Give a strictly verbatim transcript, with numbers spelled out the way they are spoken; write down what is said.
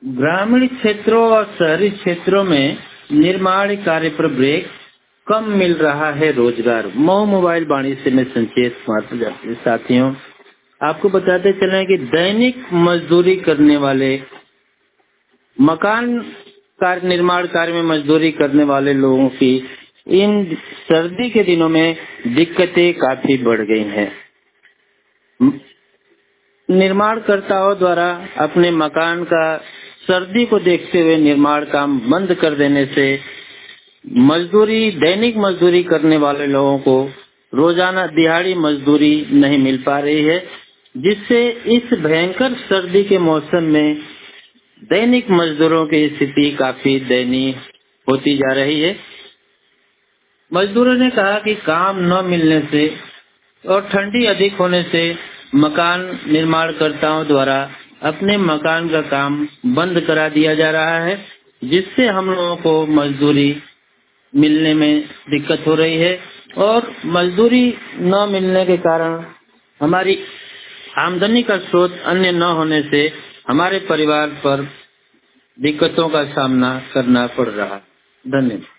ग्रामीण क्षेत्रों और शहरी क्षेत्रों में निर्माण कार्य पर ब्रेक, कम मिल रहा है रोजगार। मऊ मोबाइल वाणी से मैं संचेत कुमार साथियों आपको बताते चलें कि दैनिक मजदूरी करने वाले, मकान कार्य निर्माण कार्य में मजदूरी करने वाले लोगों की इन सर्दी के दिनों में दिक्कतें काफी बढ़ गई हैं। निर्माणकर्ताओं द्वारा अपने मकान का सर्दी को देखते हुए निर्माण काम बंद कर देने से मजदूरी दैनिक मजदूरी करने वाले लोगों को रोजाना दिहाड़ी मजदूरी नहीं मिल पा रही है, जिससे इस भयंकर सर्दी के मौसम में दैनिक मजदूरों की स्थिति काफी दयनीय होती जा रही है। मजदूरों ने कहा कि काम न मिलने से और ठंडी अधिक होने से मकान निर्माणकर्ताओं द्वारा अपने मकान का काम बंद करा दिया जा रहा है, जिससे हम लोगों को मजदूरी मिलने में दिक्कत हो रही है और मजदूरी न मिलने के कारण हमारी आमदनी का स्रोत अन्य न होने से हमारे परिवार पर दिक्कतों का सामना करना पड़ रहा है। धन्यवाद।